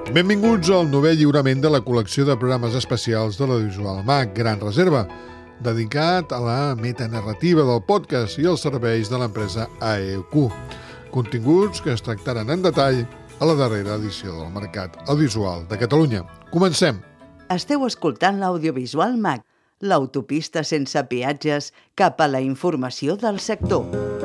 Benvinguts al 9è lliurament de la col·lecció de programes especials de l'Audiovisual MAC Gran Reserva, dedicat a la metanarrativa del podcast i els serveis de l'empresa AEQ. Continguts que es tractaran en detall a la darrera edició del Mercat Audiovisual de Catalunya. Comencem! Esteu escoltant l'Audiovisual MAC, l'autopista sense peatges cap a la informació del sector.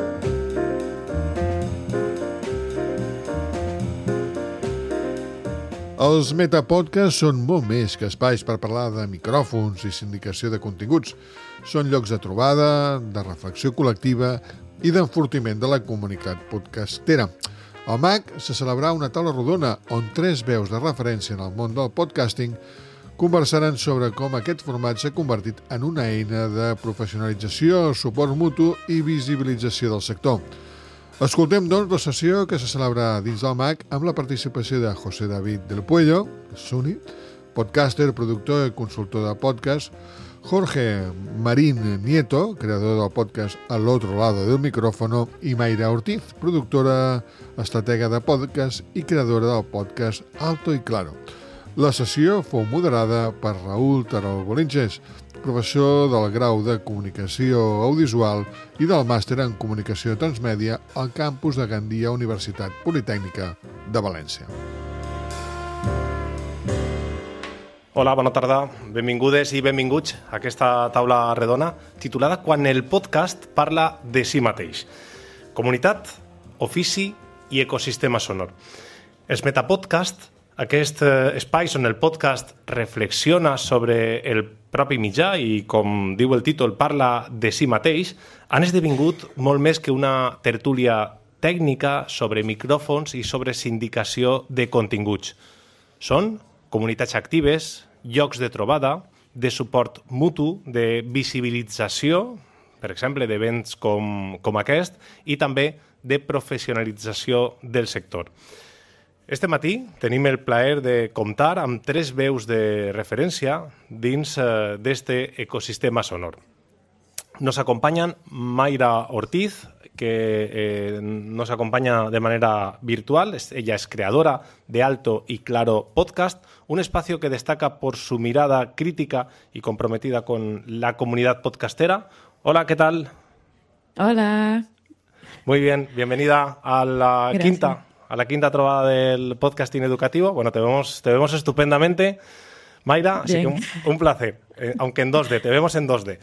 Els metapodcasts són molt més que espais per parlar de micròfons i sindicació de continguts. Són llocs de trobada, de reflexió col·lectiva i d'enfortiment de la comunitat podcastera. Al MAC se celebrarà una taula rodona on 3 veus de referència en el món del podcasting conversaran sobre com aquest format s'ha convertit en una eina de professionalització, suport mutu i visibilització del sector. Escoltem, doncs, la sessió que se celebra dins del MAC amb la participació de José David del Puello, Suni, podcaster, productor i consultor de podcast, Jorge Marín Nieto, creador del podcast Al otro lado del micrófono, i Mayra Ortiz, productora, estratega de podcast i creadora del podcast Alto y Claro. La sessió fou moderada per Raúl Terol Bolinches, professor del grau de Comunicació Audiovisual i del màster en Comunicació Transmèdia al campus de Gandia Universitat Politècnica de València. Hola, bona tarda. Benvingudes i benvinguts a aquesta taula redona titulada Quan el podcast parla de si mateix. Comunitat, ofici i ecosistema sonor. Els metapodcasts, aquest espai on el podcast reflexiona sobre el propi mitjà i, com diu el títol, parla de si mateix, han esdevingut molt més que una tertúlia tècnica sobre micròfons i sobre sindicació de continguts. Són comunitats actives, llocs de trobada, de suport mutu, de visibilització, per exemple, d'events com aquest, i també de professionalització del sector. Este matí tenim el plaer de comptar amb 3 veus de referència dins d'este ecosistema sonor. Nos acompañan Mayra Ortiz, que nos acompaña de manera virtual. Ella es creadora de Alto y Claro Podcast, un espacio que destaca por su mirada crítica y comprometida con la comunidad podcastera. Hola, ¿qué tal? Hola. Muy bien, bienvenida a la Gracias. quinta trovada del podcasting educativo. Bueno, te vemos estupendamente, Mayra, así que un placer, aunque en 2D, te vemos en 2D.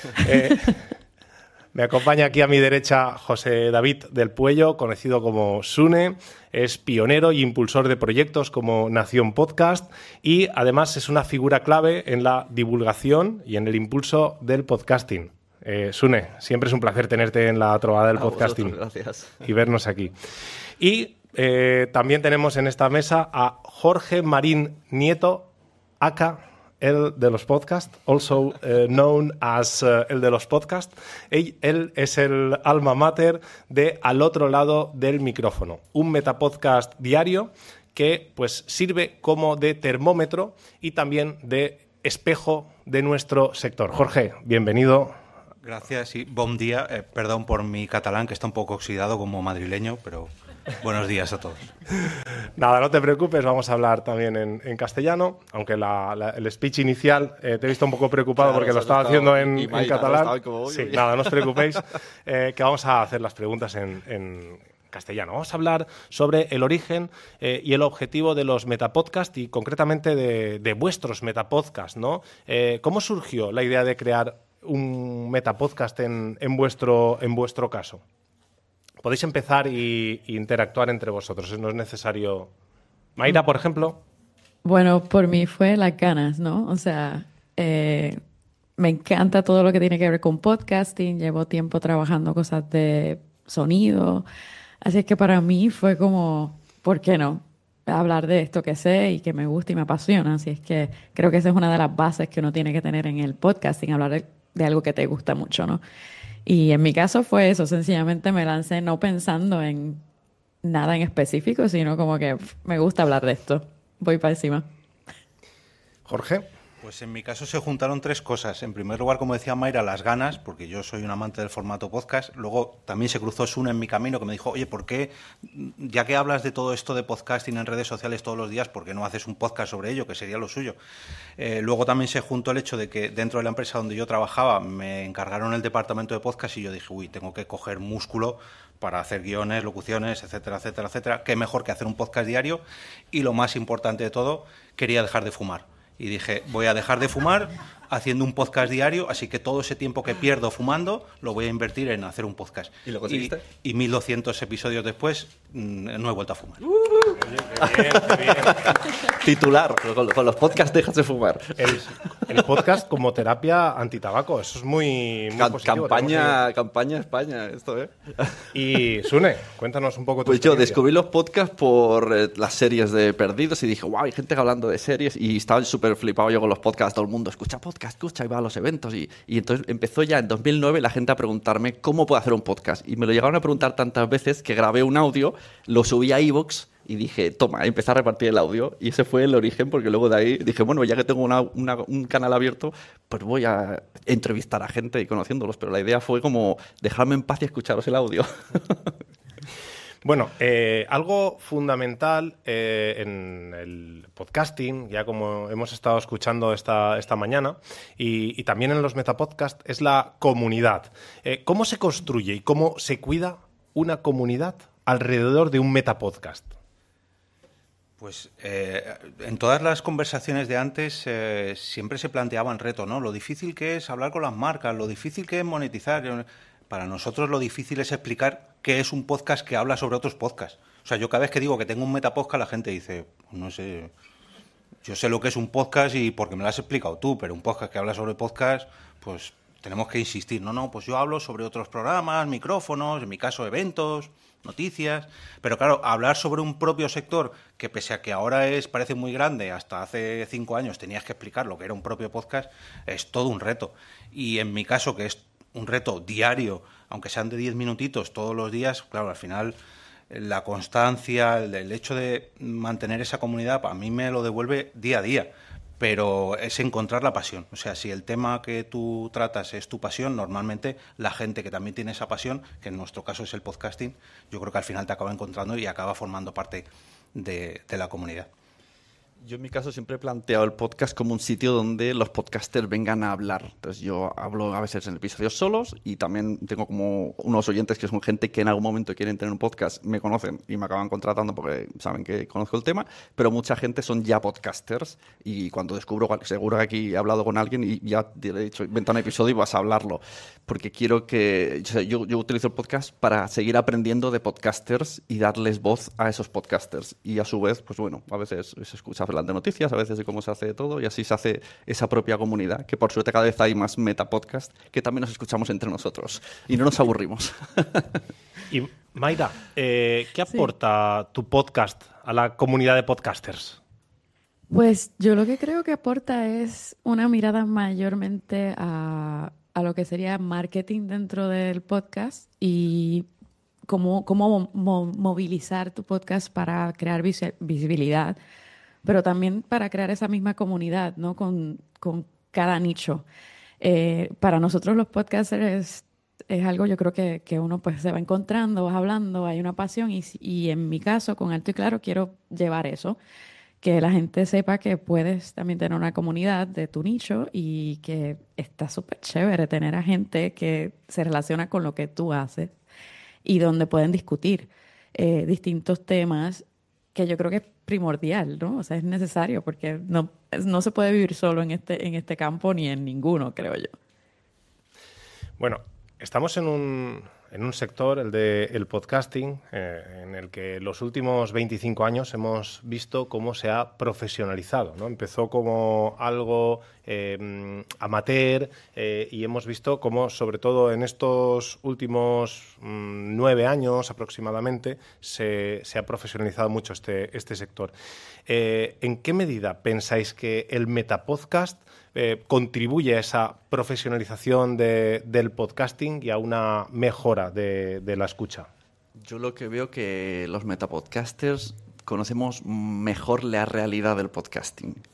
Me acompaña aquí a mi derecha José David del Puello, conocido como Sune, es pionero y impulsor de proyectos como Nación Podcast y además es una figura clave en la divulgación y en el impulso del podcasting. Sune, siempre es un placer tenerte en la trovada del podcasting. Gracias. Y vernos aquí. Y también tenemos en esta mesa a Jorge Marín Nieto, aka el de los podcasts, also known as el de los podcasts. Él es el alma mater de Al otro lado del micrófono, un metapodcast diario que pues sirve como de termómetro y también de espejo de nuestro sector. Jorge, bienvenido. Gracias y buen día. Perdón por mi catalán, que está un poco oxidado como madrileño, pero buenos días a todos. Nada, no te preocupes, vamos a hablar también en castellano, aunque el speech inicial te he visto un poco preocupado, claro, porque lo estaba haciendo en catalán. Sí, nada, no os preocupéis, que vamos a hacer las preguntas en castellano. Vamos a hablar sobre el origen y el objetivo de los metapodcasts y concretamente de vuestros metapodcasts, ¿no? ¿Cómo surgió la idea de crear un metapodcast en vuestro caso? Podéis empezar e interactuar entre vosotros, no es necesario. Mayra, por ejemplo. Bueno, por mí fue las ganas, ¿no? O sea, me encanta todo lo que tiene que ver con podcasting. Llevo tiempo trabajando cosas de sonido. Así es que para mí fue como, ¿por qué no? Hablar de esto que sé y que me gusta y me apasiona. Así es que creo que esa es una de las bases que uno tiene que tener en el podcasting, hablar de algo que te gusta mucho, ¿no? Y en mi caso fue eso, sencillamente me lancé no pensando en nada en específico, sino como que me gusta hablar de esto. Voy para encima. Jorge. Pues en mi caso se juntaron tres cosas. En primer lugar, como decía Mayra, las ganas, porque yo soy un amante del formato podcast. Luego también se cruzó Sune en mi camino, que me dijo, oye, ¿por qué, ya que hablas de todo esto de podcasting en redes sociales todos los días, ¿por qué no haces un podcast sobre ello, que sería lo suyo? Luego también se juntó el hecho de que dentro de la empresa donde yo trabajaba me encargaron el departamento de podcast y yo dije, uy, tengo que coger músculo para hacer guiones, locuciones, etcétera, etcétera, etcétera. Qué mejor que hacer un podcast diario. Y lo más importante de todo, quería dejar de fumar. Y dije, voy a dejar de fumar haciendo un podcast diario, así que todo ese tiempo que pierdo fumando lo voy a invertir en hacer un podcast. ¿Y lo conseguiste? Y 1200 episodios después no he vuelto a fumar. Qué bien, qué bien. Titular, con los podcasts dejas de fumar. El podcast como terapia antitabaco, eso es muy positivo. Campaña España, esto, ¿eh? Y Sune, cuéntanos un poco tu Pues yo experiencia. descubrí los podcasts por las series de Perdidos y dije, wow, hay gente hablando de series y estaba súper flipado yo con los podcasts, todo el mundo escucha podcast, escucha y va a los eventos y entonces empezó ya en 2009 la gente a preguntarme cómo puedo hacer un podcast y me lo llegaron a preguntar tantas veces que grabé un audio, lo subí a iVoox y dije, toma, empecé a repartir el audio y ese fue el origen porque luego de ahí dije, bueno, ya que tengo un canal abierto, pues voy a entrevistar a gente y conociéndolos, pero la idea fue como dejarme en paz y escucharos el audio. Bueno, algo fundamental en el podcasting, ya como hemos estado escuchando esta mañana, y también en los metapodcasts, es la comunidad. ¿Cómo se construye y cómo se cuida una comunidad alrededor de un metapodcast? Pues en todas las conversaciones de antes siempre se planteaba el reto, ¿no? Lo difícil que es hablar con las marcas, lo difícil que es monetizar. Para nosotros lo difícil es explicar qué es un podcast que habla sobre otros podcasts. O sea, yo cada vez que digo que tengo un metapodcast, la gente dice, no sé, yo sé lo que es un podcast y porque me lo has explicado tú, pero un podcast que habla sobre podcast, pues tenemos que insistir. No, pues yo hablo sobre otros programas, micrófonos, en mi caso eventos, noticias, pero claro, hablar sobre un propio sector que pese a que ahora parece muy grande, hasta hace 5 años tenías que explicar lo que era un propio podcast, es todo un reto. Y en mi caso, que es un reto diario, aunque sean de 10 minutitos todos los días, claro, al final la constancia, el hecho de mantener esa comunidad, a mí me lo devuelve día a día, pero es encontrar la pasión. O sea, si el tema que tú tratas es tu pasión, normalmente la gente que también tiene esa pasión, que en nuestro caso es el podcasting, yo creo que al final te acaba encontrando y acaba formando parte de la comunidad. Yo en mi caso siempre he planteado el podcast como un sitio donde los podcasters vengan a hablar. Entonces yo hablo a veces en episodios solos y también tengo como unos oyentes que son gente que en algún momento quieren tener un podcast, me conocen y me acaban contratando porque saben que conozco el tema, pero mucha gente son ya podcasters y cuando descubro, seguro que aquí he hablado con alguien y ya te he dicho, inventa un episodio y vas a hablarlo, porque quiero que... O sea, yo utilizo el podcast para seguir aprendiendo de podcasters y darles voz a esos podcasters y a su vez, pues bueno, a veces se escucha hablar de noticias, a veces de cómo se hace todo y así se hace esa propia comunidad, que por suerte cada vez hay más metapodcast que también nos escuchamos entre nosotros y no nos aburrimos. Y Mayra, ¿qué aporta tu podcast a la comunidad de podcasters? Pues yo lo que creo que aporta es una mirada mayormente a lo que sería marketing dentro del podcast y cómo movilizar tu podcast para crear visibilidad, pero también para crear esa misma comunidad, ¿no? Con cada nicho. Para nosotros los podcasters es algo, yo creo que uno pues se va encontrando, vas hablando, hay una pasión y en mi caso, con Alto y Claro, quiero llevar eso, que la gente sepa que puedes también tener una comunidad de tu nicho y que está súper chévere tener a gente que se relaciona con lo que tú haces y donde pueden discutir distintos temas que yo creo que es primordial, ¿no? O sea, es necesario porque no se puede vivir solo en este campo ni en ninguno, creo yo. Bueno, estamos en un sector, el del podcasting, en el que los últimos 25 años hemos visto cómo se ha profesionalizado, ¿no? Empezó como algo amateur y hemos visto cómo, sobre todo en estos últimos 9 años aproximadamente, se ha profesionalizado mucho este sector. ¿En qué medida pensáis que el metapodcast contribuye a esa profesionalización del podcasting y a una mejora de la escucha? Yo lo que veo que los metapodcasters conocemos mejor la realidad del podcasting.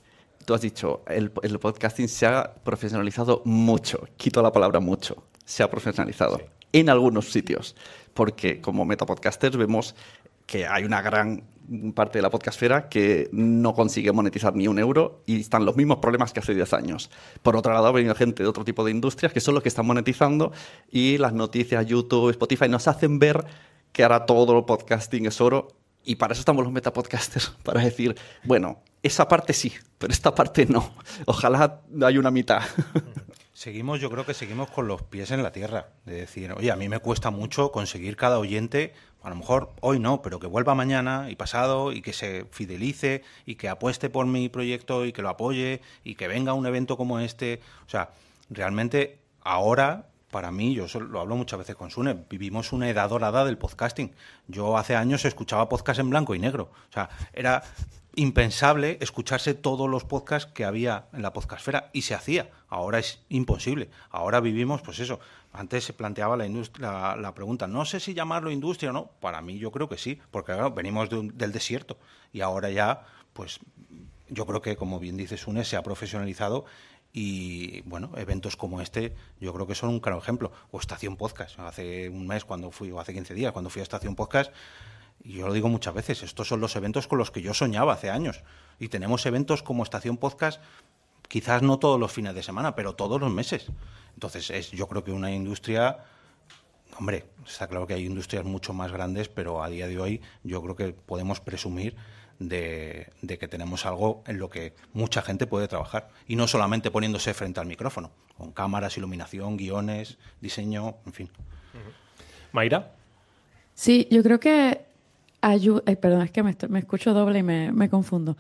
tú has dicho, el podcasting se ha profesionalizado mucho. Quito la palabra mucho. Se ha profesionalizado en algunos sitios. Porque como metapodcasters vemos que hay una gran parte de la podcastfera que no consigue monetizar ni €1 y están los mismos problemas que hace 10 años. Por otro lado, ha venido gente de otro tipo de industrias que son los que están monetizando y las noticias, YouTube, Spotify nos hacen ver que ahora todo el podcasting es oro y para eso estamos los metapodcasters, para decir, bueno, esa parte sí, pero esta parte no. Ojalá haya una mitad. Yo creo que seguimos con los pies en la tierra, de decir, oye, a mí me cuesta mucho conseguir cada oyente, a lo mejor hoy no, pero que vuelva mañana y pasado y que se fidelice y que apueste por mi proyecto y que lo apoye y que venga a un evento como este. O sea, realmente ahora, para mí, yo lo hablo muchas veces con Sune, vivimos una edad dorada del podcasting. Yo hace años escuchaba podcast en blanco y negro. O sea, era impensable escucharse todos los podcasts que había en la podcastfera y se hacía. Ahora es imposible. Ahora vivimos, pues eso. Antes se planteaba la pregunta, no sé si llamarlo industria o no. Para mí yo creo que sí, porque claro, venimos del desierto y ahora ya, pues yo creo que, como bien dice Sune, se ha profesionalizado y, bueno, eventos como este yo creo que son un claro ejemplo. O Estación Podcast. Hace un mes cuando fui, o hace 15 días cuando fui a Estación Podcast, y yo lo digo muchas veces, estos son los eventos con los que yo soñaba hace años. Y tenemos eventos como Estación Podcast, quizás no todos los fines de semana, pero todos los meses. Entonces, yo creo que una industria... Hombre, está claro que hay industrias mucho más grandes, pero a día de hoy yo creo que podemos presumir de que tenemos algo en lo que mucha gente puede trabajar. Y no solamente poniéndose frente al micrófono, con cámaras, iluminación, guiones, diseño, en fin. ¿Mayra? Sí, yo creo que perdón, es que me escucho doble y me confundo.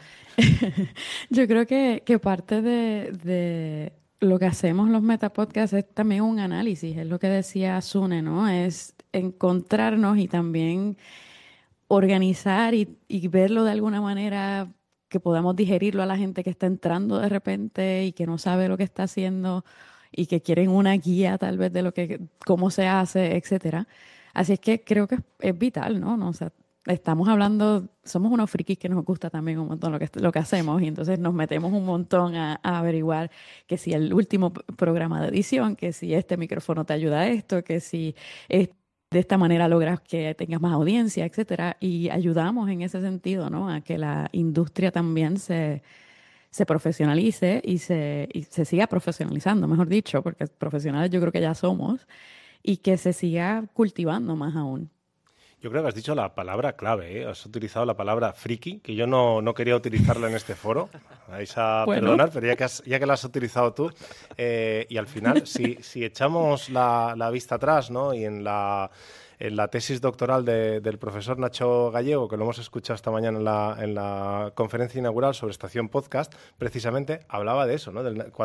Yo creo que parte de lo que hacemos los metapodcasts es también un análisis, es lo que decía Sune, ¿no? Es encontrarnos y también organizar y verlo de alguna manera que podamos digerirlo a la gente que está entrando de repente y que no sabe lo que está haciendo y que quieren una guía tal vez de cómo se hace, etcétera. Así es que creo que es vital, ¿no? O sea, estamos hablando, somos unos frikis que nos gusta también un montón lo que hacemos y entonces nos metemos un montón a averiguar que si el último programa de edición, que si este micrófono te ayuda a esto, que si de esta manera logras que tengas más audiencia, etcétera, y ayudamos en ese sentido, ¿no? A que la industria también se profesionalice y se siga profesionalizando, mejor dicho, porque profesionales yo creo que ya somos, y que se siga cultivando más aún. Yo creo que has dicho la palabra clave, ¿eh? Has utilizado la palabra friki, que yo no quería utilizarla en este foro. Vais a perdonar, pero ya que la has utilizado tú. Y al final, si echamos la vista atrás, ¿no? Y en la tesis doctoral del profesor Nacho Gallego, que lo hemos escuchado esta mañana en la conferencia inaugural sobre Estación Podcast, precisamente hablaba de eso, ¿no?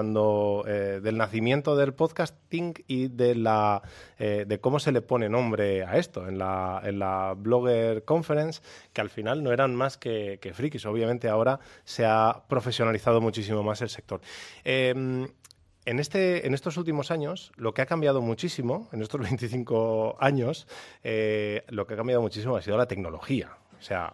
Del nacimiento del podcasting y de cómo se le pone nombre a esto en la Blogger Conference, que al final no eran más que frikis. Obviamente ahora se ha profesionalizado muchísimo más el sector. En estos últimos años, lo que ha cambiado muchísimo, en estos 25 años, lo que ha cambiado muchísimo ha sido la tecnología. O sea,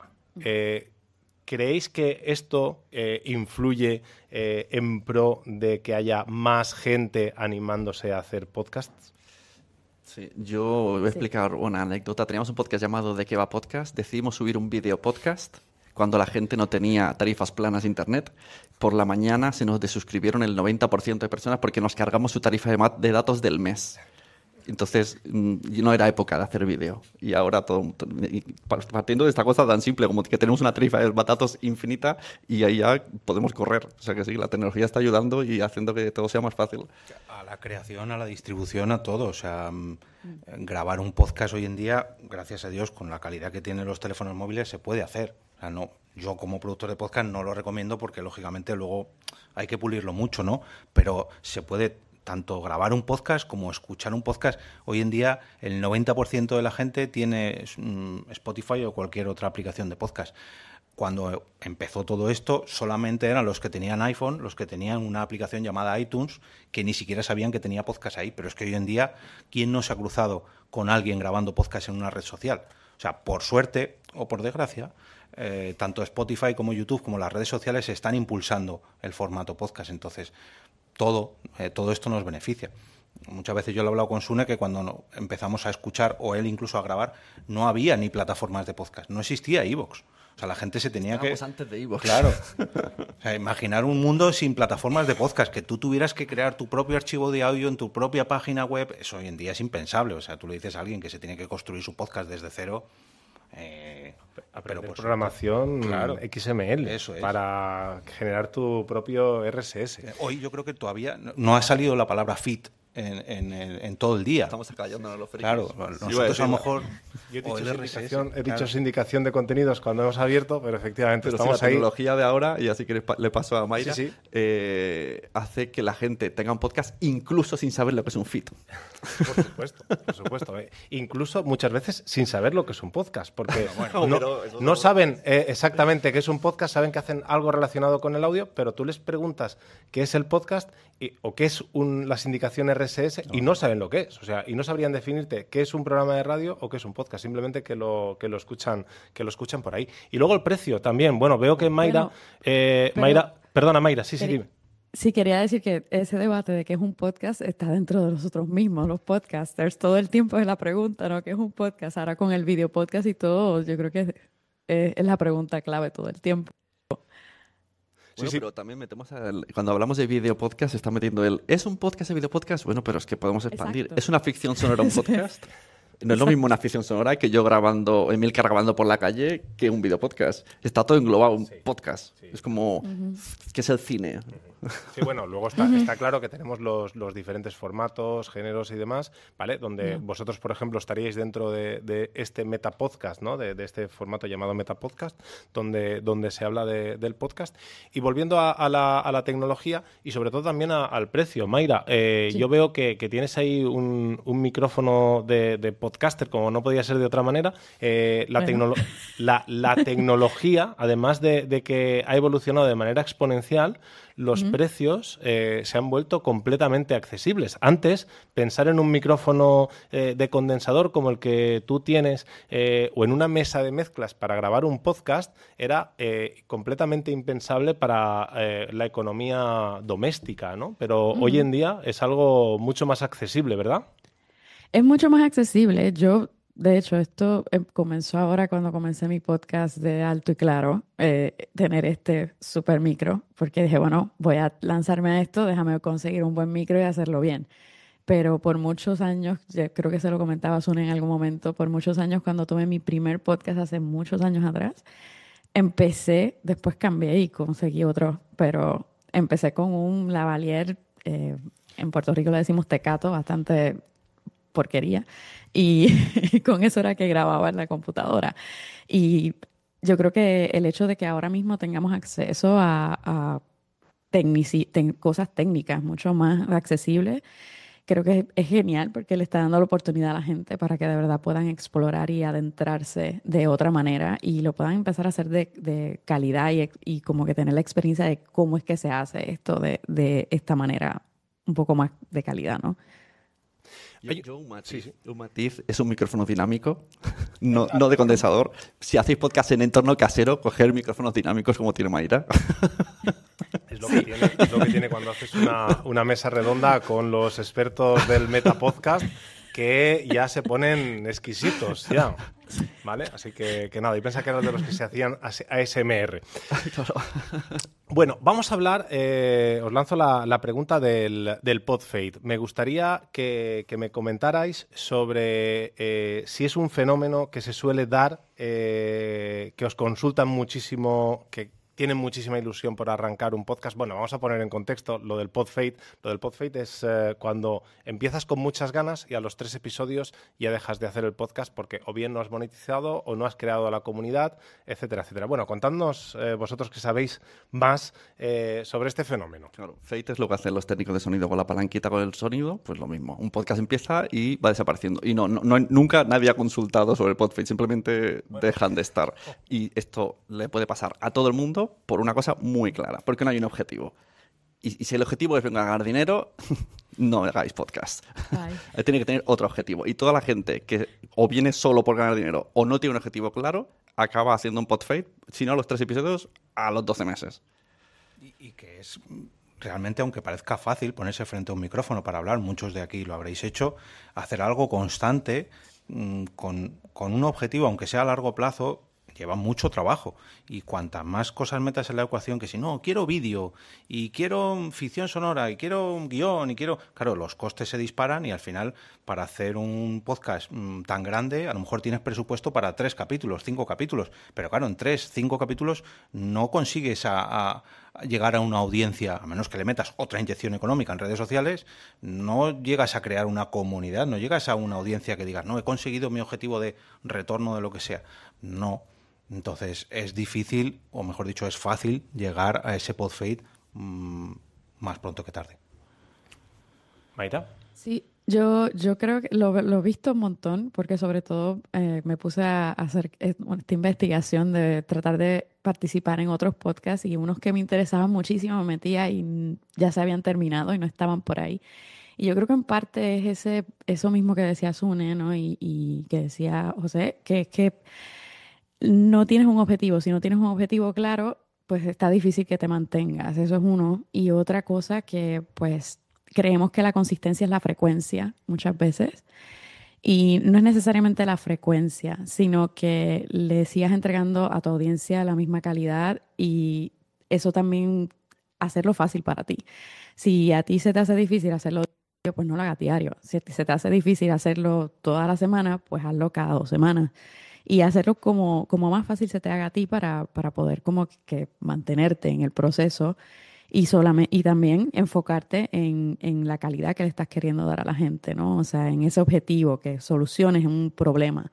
¿creéis que esto influye en pro de que haya más gente animándose a hacer podcasts? Sí, yo voy a explicar una anécdota. Teníamos un podcast llamado ¿De qué va podcast? Decidimos subir un video podcast cuando la gente no tenía tarifas planas de internet. Por la mañana se nos desuscribieron el 90% de personas porque nos cargamos su tarifa de datos del mes. Entonces, no era época de hacer vídeo. Y ahora, partiendo de esta cosa tan simple como que tenemos una tarifa de datos infinita y ahí ya podemos correr. O sea que sí, la tecnología está ayudando y haciendo que todo sea más fácil. A la creación, a la distribución, a todo. O sea, grabar un podcast hoy en día, gracias a Dios, con la calidad que tienen los teléfonos móviles, se puede hacer. O sea, no, yo como productor de podcast no lo recomiendo porque, lógicamente, luego hay que pulirlo mucho, ¿no? Pero se puede tanto grabar un podcast como escuchar un podcast. Hoy en día el 90% de la gente tiene Spotify o cualquier otra aplicación de podcast. Cuando empezó todo esto, solamente eran los que tenían iPhone, los que tenían una aplicación llamada iTunes, que ni siquiera sabían que tenía podcast ahí. Pero es que hoy en día, ¿quién no se ha cruzado con alguien grabando podcast en una red social? O sea, por suerte o por desgracia, tanto Spotify como YouTube como las redes sociales están impulsando el formato podcast. Entonces, todo esto nos beneficia. Muchas veces yo lo he hablado con Sune que cuando empezamos a escuchar, o él incluso a grabar, no había ni plataformas de podcast, no existía iVoox. O sea, la gente se tenía antes de iVoox. Claro. O sea, imaginar un mundo sin plataformas de podcast, que tú tuvieras que crear tu propio archivo de audio en tu propia página web, eso hoy en día es impensable. O sea, tú le dices a alguien que se tiene que construir su podcast desde cero. Aprender programación, claro, XML, eso es, para generar tu propio RSS. Hoy yo creo que todavía no ha salido la palabra feed en todo el día. Estamos callándonos los frikis. Claro, nosotros a lo mejor... Yo he dicho sindicación de contenidos cuando hemos abierto, pero efectivamente estamos la ahí. La tecnología de ahora, y así que le paso a Mayra, sí. Hace que la gente tenga un podcast incluso sin saber lo que es un feed. Por supuesto. Incluso muchas veces sin saber lo que es un podcast, porque no saben exactamente qué es un podcast, saben que hacen algo relacionado con el audio, pero tú les preguntas qué es el podcast o qué es la sindicación RSS y no saben lo que es. O sea, y no sabrían definirte qué es un programa de radio o qué es un podcast, simplemente que lo escuchan por ahí. Y luego el precio también. Bueno, veo que Mayra... Perdona, Mayra, sí, dime. Sí, quería decir que ese debate de qué es un podcast está dentro de nosotros mismos, los podcasters. Todo el tiempo es la pregunta, ¿no? ¿Qué es un podcast? Ahora con el video podcast y todo, yo creo que es la pregunta clave todo el tiempo. Bueno, sí. Pero también metemos cuando hablamos de video podcast, se está metiendo ¿es un podcast de video podcast? Bueno, pero es que podemos expandir. Exacto. ¿Es una ficción sonora un podcast? No es lo mismo una ficción sonora que yo grabando, Emilcar grabando por la calle, que un video podcast. Está todo englobado, un podcast. Sí. Es como, ¿qué es el cine? Sí, bueno, luego está claro que tenemos los diferentes formatos, géneros y demás, ¿vale? Donde vosotros, por ejemplo, estaríais dentro de este metapodcast, ¿no? De este formato llamado metapodcast, donde se habla del podcast. Y volviendo a la tecnología y sobre todo también al precio. Mayra, sí. Yo veo que tienes ahí un micrófono de podcaster, como no podía ser de otra manera. La tecnología, además de que ha evolucionado de manera exponencial, los precios se han vuelto completamente accesibles. Antes, pensar en un micrófono de condensador como el que tú tienes o en una mesa de mezclas para grabar un podcast era completamente impensable para la economía doméstica, ¿no? Pero hoy en día es algo mucho más accesible, ¿verdad? Es mucho más accesible. De hecho, esto comenzó ahora cuando comencé mi podcast de Alto y Claro, tener este super micro, porque dije, bueno, voy a lanzarme a esto, déjame conseguir un buen micro y hacerlo bien. Pero por muchos años, creo que se lo comentaba Sune en algún momento, por muchos años cuando tuve mi primer podcast hace muchos años atrás, después cambié y conseguí otro, pero empecé con un lavalier, en Puerto Rico le decimos tecato, bastante porquería, y con eso era que grababa en la computadora. Y yo creo que el hecho de que ahora mismo tengamos acceso a cosas técnicas mucho más accesibles, creo que es genial porque le está dando la oportunidad a la gente para que de verdad puedan explorar y adentrarse de otra manera y lo puedan empezar a hacer de calidad y como que tener la experiencia de cómo es que se hace esto de esta manera un poco más de calidad, ¿no? Un matiz es un micrófono dinámico, no de condensador. Si hacéis podcast en entorno casero, coger micrófonos dinámicos como tiene Mayra. Es lo que tiene cuando haces una mesa redonda con los expertos del Metapodcast, que ya se ponen exquisitos, ya. ¿Vale? Así que nada, y pensaba que eran de los que se hacían ASMR. Bueno, vamos a hablar, os lanzo la pregunta del PodFade. Me gustaría que me comentarais sobre si es un fenómeno que se suele dar, que os consultan muchísimo, que tienen muchísima ilusión por arrancar un podcast. Bueno, vamos a poner en contexto lo del PodFade. Lo del PodFade es cuando empiezas con muchas ganas y a los 3 episodios ya dejas de hacer el podcast porque o bien no has monetizado o no has creado la comunidad, etcétera, etcétera. Bueno, contadnos vosotros que sabéis más sobre este fenómeno. Claro, fade es lo que hacen los técnicos de sonido con la palanquita con el sonido, pues lo mismo. Un podcast empieza y va desapareciendo. Y nunca nadie ha consultado sobre el PodFade, simplemente dejan de estar. Y esto le puede pasar a todo el mundo por una cosa muy clara, porque no hay un objetivo. Y si el objetivo es venir a ganar dinero, no hagáis podcast. Ay. Tiene que tener otro objetivo. Y toda la gente que o viene solo por ganar dinero o no tiene un objetivo claro, acaba haciendo un podfade, si no a los 3 episodios, a los 12 meses. Y que es realmente, aunque parezca fácil ponerse frente a un micrófono para hablar, muchos de aquí lo habréis hecho, hacer algo constante con un objetivo, aunque sea a largo plazo, lleva mucho trabajo. Y cuantas más cosas metas en la ecuación, que si no, quiero vídeo, y quiero ficción sonora, y quiero un guión, y quiero... Claro, los costes se disparan y al final, para hacer un podcast tan grande, a lo mejor tienes presupuesto para 3 capítulos, 5 capítulos. Pero claro, en 3, 5 capítulos no consigues a llegar a una audiencia, a menos que le metas otra inyección económica en redes sociales, no llegas a crear una comunidad, no llegas a una audiencia que digas, no, he conseguido mi objetivo de retorno de lo que sea. No. Entonces es difícil, o mejor dicho, es fácil llegar a ese podfade más pronto que tarde. Mayra. Sí, yo creo que lo he visto un montón, porque sobre todo me puse a hacer esta investigación de tratar de participar en otros podcasts y unos que me interesaban muchísimo me metía y ya se habían terminado y no estaban por ahí. Y yo creo que en parte es eso mismo que decía Sune, ¿no? Y que decía José, que es que no tienes un objetivo. Si no tienes un objetivo claro, pues está difícil que te mantengas. Eso es uno. Y otra cosa que, pues, creemos que la consistencia es la frecuencia muchas veces. Y no es necesariamente la frecuencia, sino que le sigas entregando a tu audiencia la misma calidad y eso también hacerlo fácil para ti. Si a ti se te hace difícil hacerlo diario, pues no lo hagas diario. Si se te hace difícil hacerlo toda la semana, pues hazlo cada 2 semanas. Y hacerlo como más fácil se te haga a ti para poder como que mantenerte en el proceso y también enfocarte en la calidad que le estás queriendo dar a la gente, ¿no? O sea, en ese objetivo, que soluciones un problema.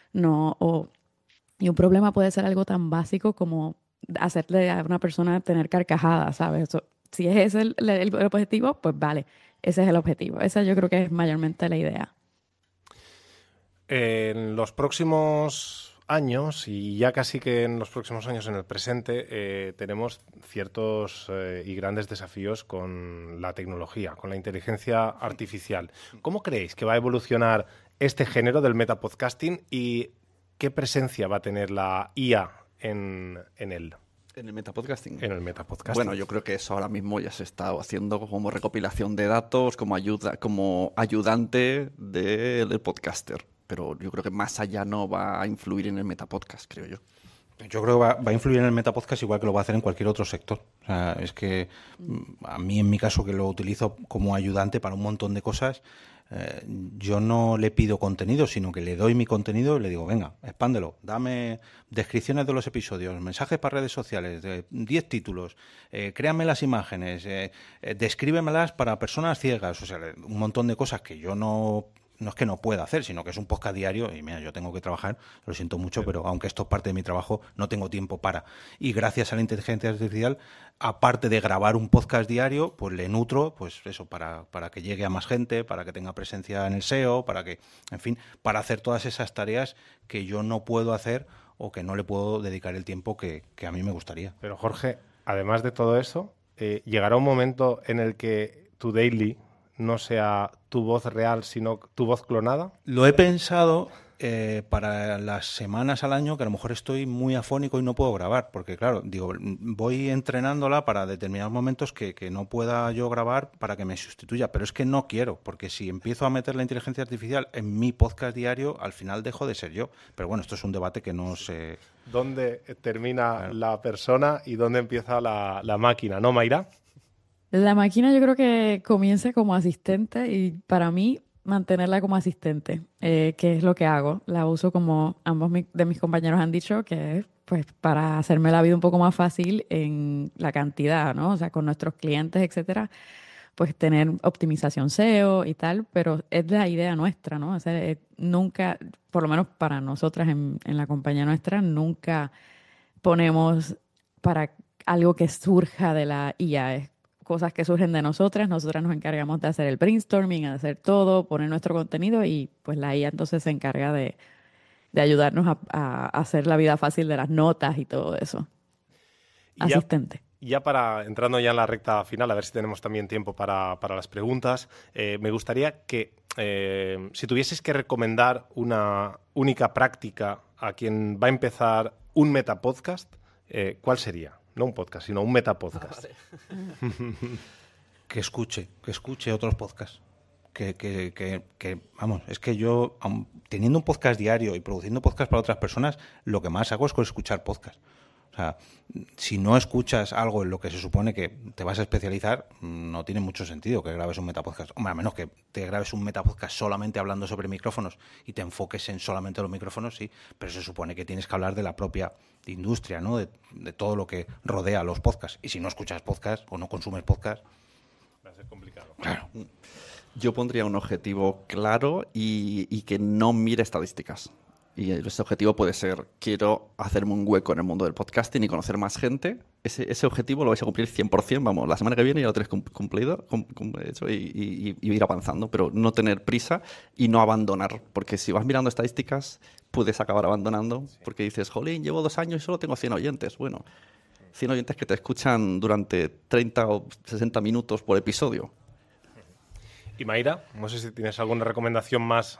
Y un problema puede ser algo tan básico como hacerle a una persona tener carcajadas, ¿sabes? Si es ese el objetivo, pues vale, ese es el objetivo. Esa yo creo que es mayormente la idea. En los próximos años, y ya casi que en los próximos años en el presente, tenemos ciertos y grandes desafíos con la tecnología, con la inteligencia artificial. ¿Cómo creéis que va a evolucionar este género del metapodcasting y qué presencia va a tener la IA en él? ¿En el metapodcasting? En el metapodcasting. Bueno, yo creo que eso ahora mismo ya se está haciendo como recopilación de datos, como ayudante del podcaster. Pero yo creo que más allá no va a influir en el metapodcast, creo yo. Yo creo que va a influir en el metapodcast igual que lo va a hacer en cualquier otro sector. O sea, es que a mí, en mi caso, que lo utilizo como ayudante para un montón de cosas, yo no le pido contenido, sino que le doy mi contenido y le digo, venga, expándelo, dame descripciones de los episodios, mensajes para redes sociales, 10 títulos, créame las imágenes, descríbemelas para personas ciegas, o sea, un montón de cosas que yo no es que no pueda hacer, sino que es un podcast diario y mira, yo tengo que trabajar, lo siento mucho, pero aunque esto es parte de mi trabajo, no tengo tiempo para. Y gracias a la inteligencia artificial, aparte de grabar un podcast diario, pues le nutro, pues eso, para que llegue a más gente, para que tenga presencia en el SEO, para que, en fin, para hacer todas esas tareas que yo no puedo hacer o que no le puedo dedicar el tiempo que a mí me gustaría. Pero Jorge, además de todo eso, llegará un momento en el que tu daily no sea tu voz real, sino tu voz clonada. Lo he pensado para las semanas al año que a lo mejor estoy muy afónico y no puedo grabar, porque claro, digo, voy entrenándola para determinados momentos que no pueda yo grabar para que me sustituya, pero es que no quiero, porque si empiezo a meter la inteligencia artificial en mi podcast diario, al final dejo de ser yo. Pero bueno, esto es un debate que no sé... ¿Dónde termina la persona y dónde empieza la máquina? ¿No, Mayra? La máquina yo creo que comienza como asistente y para mí mantenerla como asistente, que es lo que hago. La uso como ambos de mis compañeros han dicho, que es pues para hacerme la vida un poco más fácil en la cantidad, ¿no? O sea, con nuestros clientes, etcétera, pues tener optimización SEO y tal, pero es la idea nuestra, ¿no? O sea, nunca, por lo menos para nosotras en la compañía nuestra, nunca ponemos para algo que surja de la IA. Es cosas que surgen de nosotras nos encargamos de hacer el brainstorming, de hacer todo, poner nuestro contenido y pues la IA entonces se encarga de ayudarnos a hacer la vida fácil de las notas y todo eso. Asistente. Y ya entrando ya en la recta final, a ver si tenemos también tiempo para las preguntas, me gustaría que si tuvieses que recomendar una única práctica a quien va a empezar un metapodcast, ¿cuál sería? No un podcast, sino un metapodcast. Que escuche otros podcasts. Vamos, es que yo, teniendo un podcast diario y produciendo podcast para otras personas, lo que más hago es escuchar podcast. O sea, si no escuchas algo en lo que se supone que te vas a especializar, no tiene mucho sentido que grabes un metapodcast. Hombre, a menos que te grabes un metapodcast solamente hablando sobre micrófonos y te enfoques en solamente los micrófonos, sí, pero se supone que tienes que hablar de la propia industria, ¿no? De todo lo que rodea a los podcasts. Y si no escuchas podcast o no consumes podcast, va a ser complicado. Claro. Yo pondría un objetivo claro y que no mire estadísticas. Y ese objetivo puede ser, quiero hacerme un hueco en el mundo del podcasting y conocer más gente. Ese objetivo lo vais a cumplir 100%, vamos, la semana que viene ya lo tenéis cumplido hecho, y ir avanzando, pero no tener prisa y no abandonar, porque si vas mirando estadísticas puedes acabar abandonando, porque dices, jolín, llevo 2 años y solo tengo 100 oyentes. Bueno, 100 oyentes que te escuchan durante 30 o 60 minutos por episodio. Y Mayra, no sé si tienes alguna recomendación más.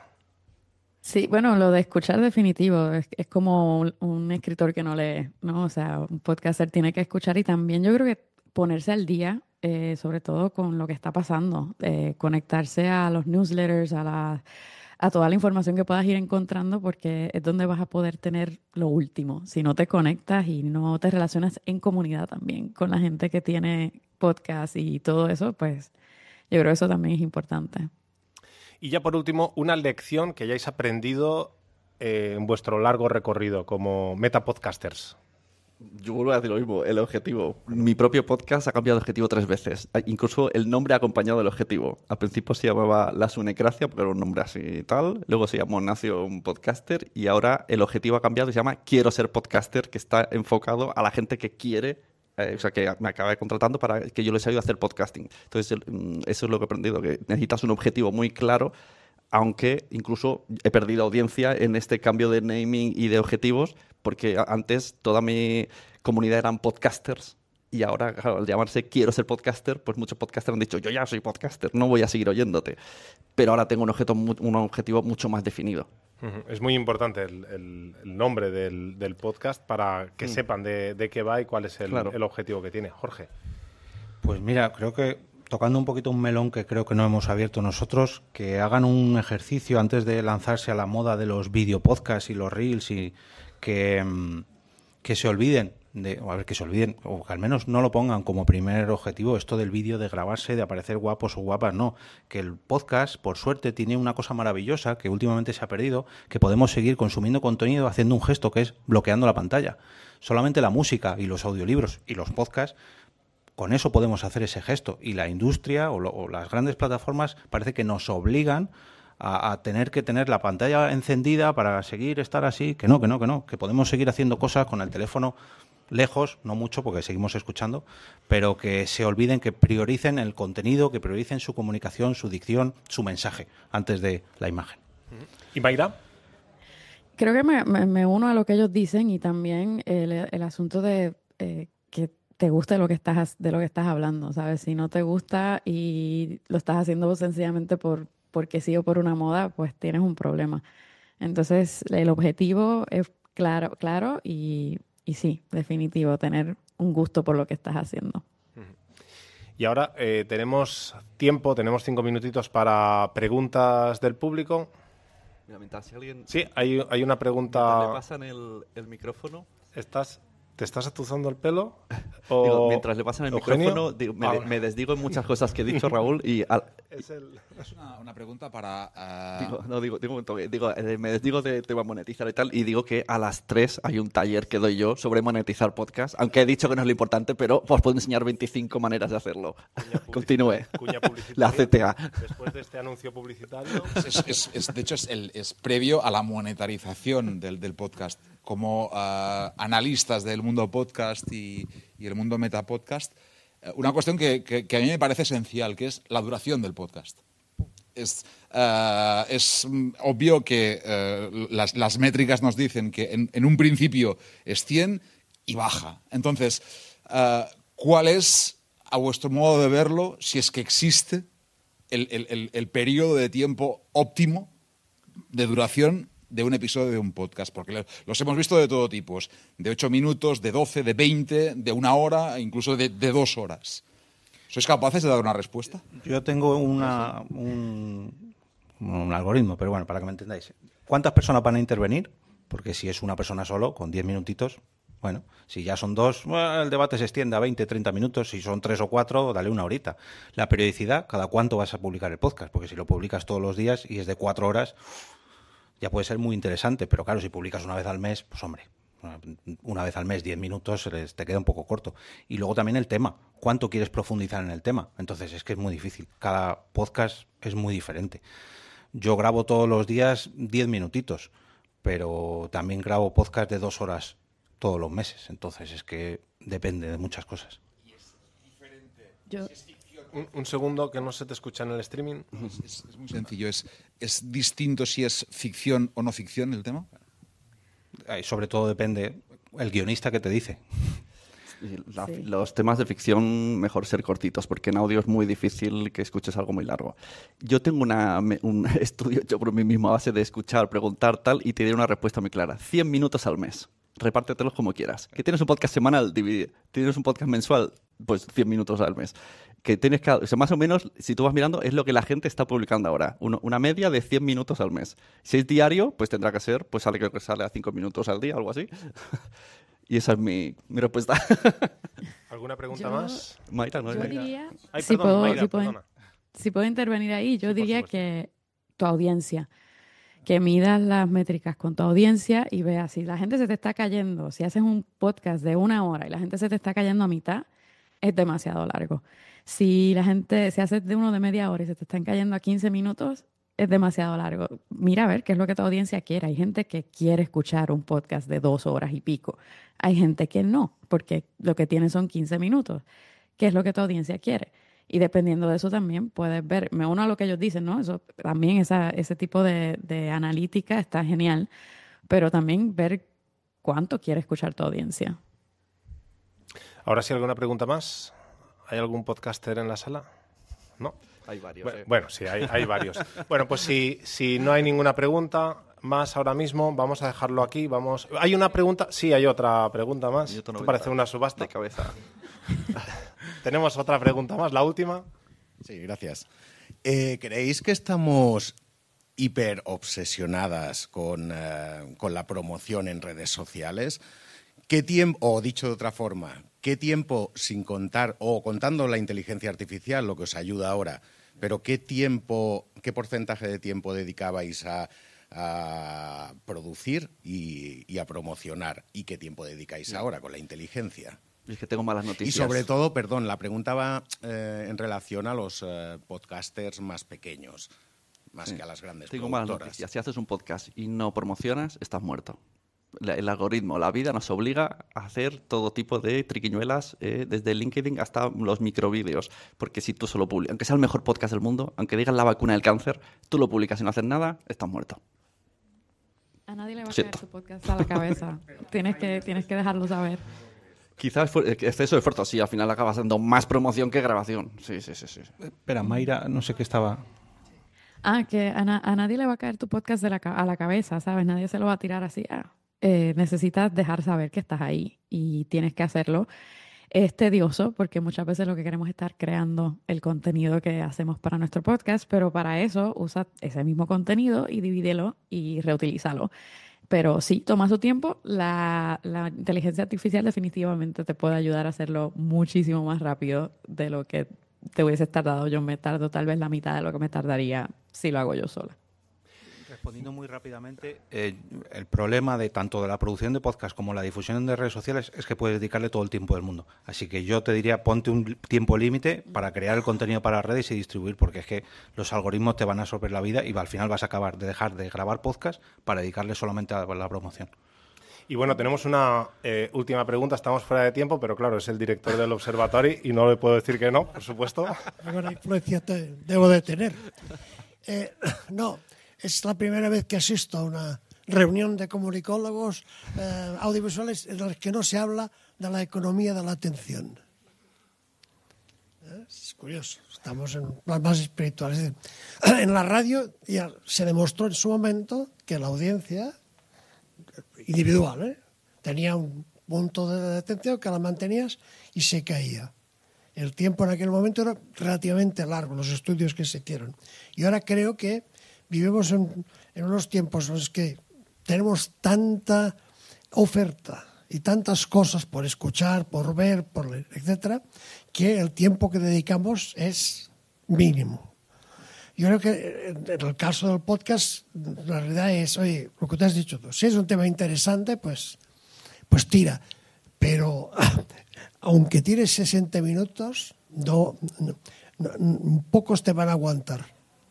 Sí, bueno, lo de escuchar definitivo, es como un escritor que no lee, ¿no? O sea, un podcaster tiene que escuchar y también yo creo que ponerse al día, sobre todo con lo que está pasando, conectarse a los newsletters, a toda la información que puedas ir encontrando, porque es donde vas a poder tener lo último. Si no te conectas y no te relacionas en comunidad también con la gente que tiene podcast y todo eso, pues yo creo que eso también es importante. Y ya por último, una lección que hayáis aprendido en vuestro largo recorrido como metapodcasters. Yo vuelvo a decir lo mismo, el objetivo. Mi propio podcast ha cambiado de objetivo 3 veces. Incluso el nombre ha acompañado del objetivo. Al principio se llamaba La Sunecracia, porque era un nombre así y tal. Luego se llamó Nació un Podcaster. Y ahora el objetivo ha cambiado y se llama Quiero ser podcaster, que está enfocado a la gente que quiere, o sea, que me acaba contratando para que yo les ayude a hacer podcasting. Entonces, eso es lo que he aprendido, que necesitas un objetivo muy claro, aunque incluso he perdido audiencia en este cambio de naming y de objetivos, porque antes toda mi comunidad eran podcasters y ahora, claro, al llamarse Quiero ser podcaster, pues muchos podcasters han dicho, yo ya soy podcaster, no voy a seguir oyéndote. Pero ahora tengo un objetivo mucho más definido. Es muy importante el nombre del podcast para que sepan de qué va y cuál es el objetivo que tiene. Jorge. Pues mira, creo que tocando un poquito un melón que creo que no hemos abierto nosotros, que hagan un ejercicio antes de lanzarse a la moda de los videopodcasts y los reels y que se olviden o que al menos no lo pongan como primer objetivo esto del vídeo, de grabarse, de aparecer guapos o guapas, no. Que el podcast, por suerte, tiene una cosa maravillosa que últimamente se ha perdido, que podemos seguir consumiendo contenido haciendo un gesto que es bloqueando la pantalla. Solamente la música y los audiolibros y los podcasts, con eso podemos hacer ese gesto. Y la industria o las grandes plataformas parece que nos obligan a tener que tener la pantalla encendida para estar así, que no, que podemos seguir haciendo cosas con el teléfono lejos, no mucho porque seguimos escuchando, pero que se olviden, que prioricen el contenido, que prioricen su comunicación, su dicción, su mensaje, antes de la imagen. ¿Y Mayra? Creo que me uno a lo que ellos dicen y también el asunto de que te guste de lo que estás hablando, ¿sabes? Si no te gusta y lo estás haciendo sencillamente porque sí o por una moda, pues tienes un problema. Entonces, el objetivo es claro y sí, definitivo, tener un gusto por lo que estás haciendo. Y ahora tenemos 5 minutitos para preguntas del público. Mira, mientras si alguien... Sí, hay una pregunta. Mientras le pasan el micrófono... ¿Te estás atuzando el pelo? Digo, mientras le pasan el Eugenio, micrófono, me desdigo en muchas cosas que he dicho, Raúl, y... Es una pregunta para... me desdigo de tema monetizar y tal, y digo que a las 3 hay un taller que doy yo sobre monetizar podcast, aunque he dicho que no es lo importante, pero os puedo enseñar 25 maneras de hacerlo. Continúe. Cuña publicitaria. La CTA. Después de este anuncio publicitario... de hecho, es previo a la monetarización del podcast. Como analistas del mundo podcast y el mundo metapodcast, una cuestión que a mí me parece esencial, que es la duración del podcast. Es obvio que las métricas nos dicen que en un principio es 100 y baja. Entonces, ¿cuál es, a vuestro modo de verlo, si es que existe, el periodo de tiempo óptimo de duración de un episodio de un podcast? Porque los hemos visto de todo tipo, de 8 minutos, de 12, de 20, de 1 hora, incluso de 2 horas. ¿Sois capaces de dar una respuesta? Yo tengo un algoritmo, pero bueno, para que me entendáis. ¿Cuántas personas van a intervenir? Porque si es una persona solo, con 10 minutitos, bueno, si ya son 2, bueno, el debate se extiende a 20, 30 minutos. Si son 3 o 4, dale 1 horita. La periodicidad, ¿cada cuánto vas a publicar el podcast? Porque si lo publicas todos los días y es de 4 horas, ya puede ser muy interesante. Pero claro, si publicas una vez al mes, pues hombre, una vez al mes, 10 minutos, te queda un poco corto. Y luego también el tema. ¿Cuánto quieres profundizar en el tema? Entonces es que es muy difícil. Cada podcast es muy diferente. Yo grabo todos los días 10 minutitos, pero también grabo podcast de 2 horas todos los meses. Entonces es que depende de muchas cosas. Un segundo, que no se te escucha en el streaming. Es muy sencillo. ¿Es distinto si es ficción o no ficción el tema? Sobre todo depende el guionista que te dice. Los temas de ficción mejor ser cortitos, porque en audio es muy difícil que escuches algo muy largo. Yo tengo un estudio hecho por mí mismo a base de escuchar, preguntar tal, y te diré una respuesta muy clara. 100 minutos al mes. Repártetelos como quieras. Que tienes un podcast semanal, divide. Tienes un podcast mensual, pues 100 minutos al mes. Que tienes que, o sea, más o menos, si tú vas mirando, es lo que la gente está publicando ahora. Una media de 100 minutos al mes. Si es diario, pues tendrá que ser, pues creo que sale a 5 minutos al día, algo así. Y esa es mi respuesta. ¿Alguna pregunta más? Mayra, ¿no? Yo diría, Ay, si perdón, puedo, Mayra, si puedo- perdona. si puedo intervenir ahí, yo Sí, por diría supuesto. que tu audiencia, que midas las métricas con tu audiencia y veas si la gente se te está cayendo, si haces un podcast de 1 hora y la gente se te está cayendo a mitad, es demasiado largo. Si haces de uno de media hora y se te están cayendo a 15 minutos, es demasiado largo. Mira a ver qué es lo que tu audiencia quiere. Hay gente que quiere escuchar un podcast de 2 horas y pico. Hay gente que no, porque lo que tiene son 15 minutos. ¿Qué es lo que tu audiencia quiere? Y dependiendo de eso también puedes ver, me uno a lo que ellos dicen, ¿no? Eso también, ese tipo de analítica está genial, pero también ver cuánto quiere escuchar tu audiencia. Ahora sí, ¿alguna pregunta más? ¿Hay algún podcaster en la sala? ¿No? Hay varios. Bueno, sí, hay varios. Bueno, pues si no hay ninguna pregunta más ahora mismo, vamos a dejarlo aquí. ¿Hay una pregunta? Sí, hay otra pregunta más. Esto parece una subasta. De cabeza. Tenemos otra pregunta más, la última. Sí, gracias. ¿Creéis que estamos hiper obsesionadas con la promoción en redes sociales? ¿Qué tiempo, o dicho de otra forma, qué tiempo sin contar, o contando la inteligencia artificial, lo que os ayuda ahora, pero qué porcentaje de tiempo dedicabais a producir y a promocionar? ¿Y qué tiempo dedicáis ahora con la inteligencia? Es que tengo malas noticias. Y sobre todo, perdón, la pregunta va en relación a los podcasters más pequeños, más que a las grandes Tengo malas productoras. noticias. Si haces un podcast y no promocionas, estás muerto. El algoritmo, la vida nos obliga a hacer todo tipo de triquiñuelas, desde LinkedIn hasta los microvídeos. Porque si tú solo publicas, aunque sea el mejor podcast del mundo, aunque digas la vacuna del cáncer, tú lo publicas y no haces nada, estás muerto. A nadie le va a Siento. caer tu podcast a la cabeza. tienes que dejarlo saber. Quizás exceso de esfuerzo, sí, al final acabas haciendo más promoción que grabación. Sí. Espera, Mayra, no sé qué estaba... Que a nadie le va a caer tu podcast a la cabeza, ¿sabes? Nadie se lo va a tirar así. Necesitas dejar saber que estás ahí y tienes que hacerlo. Es tedioso porque muchas veces lo que queremos es estar creando el contenido que hacemos para nuestro podcast, pero para eso usa ese mismo contenido y divídelo y reutilízalo. Pero sí, toma su tiempo. La inteligencia artificial definitivamente te puede ayudar a hacerlo muchísimo más rápido de lo que te hubieses tardado. Yo me tardo tal vez la mitad de lo que me tardaría si lo hago yo sola. Respondiendo muy rápidamente, el problema de tanto de la producción de podcast como la difusión de redes sociales es que puedes dedicarle todo el tiempo del mundo. Así que yo te diría, ponte un tiempo límite para crear el contenido para las redes y distribuir, porque es que los algoritmos te van a absorber la vida y al final vas a acabar de dejar de grabar podcast para dedicarle solamente a la promoción. Y bueno, tenemos una última pregunta. Estamos fuera de tiempo, pero claro, es el director del observatorio y no le puedo decir que no, por supuesto. Alguna influencia debo de tener. No, es la primera vez que asisto a una reunión de comunicólogos audiovisuales en las que no se habla de la economía de la atención. Es curioso, estamos en las más espirituales. Es decir, en la radio ya se demostró en su momento que la audiencia individual tenía un punto de atención que la mantenías y se caía. El tiempo en aquel momento era relativamente largo, los estudios que se hicieron. Y ahora creo que vivimos en unos tiempos en los que tenemos tanta oferta y tantas cosas por escuchar, por ver, por leer, etcétera, que el tiempo que dedicamos es mínimo. Yo creo que en el caso del podcast, la realidad es, oye, lo que te has dicho tú, si es un tema interesante, pues tira. Pero aunque tires 60 minutos, pocos te van a aguantar.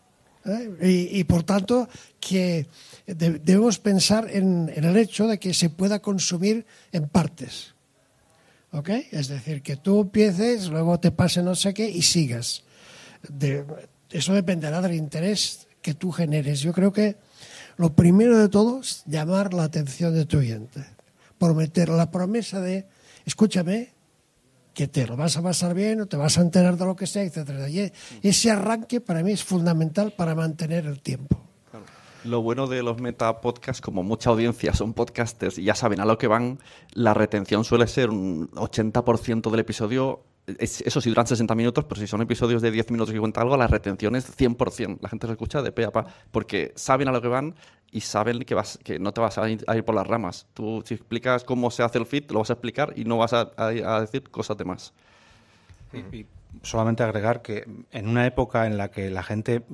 Y por tanto, que debemos pensar en el hecho de que se pueda consumir en partes. ¿Ok? Es decir, que tú empieces, luego te pase no sé qué y sigas. Eso dependerá del interés que tú generes. Yo creo que lo primero de todo es llamar la atención de tu oyente. Prometer la promesa de, escúchame, que te lo vas a pasar bien o te vas a enterar de lo que sea, etcétera. Y ese arranque para mí es fundamental para mantener el tiempo. Claro. Lo bueno de los metapodcasts, como mucha audiencia son podcasters y ya saben a lo que van, la retención suele ser un 80% del episodio. Eso sí, duran 60 minutos, pero si son episodios de 10 minutos y cuenta algo, la retención es 100%. La gente se escucha de pe a pa, porque saben a lo que van y saben que no te vas a ir por las ramas. Tú, si explicas cómo se hace el feed, lo vas a explicar y no vas a decir cosas de más. Y solamente agregar que en una época en la que la gente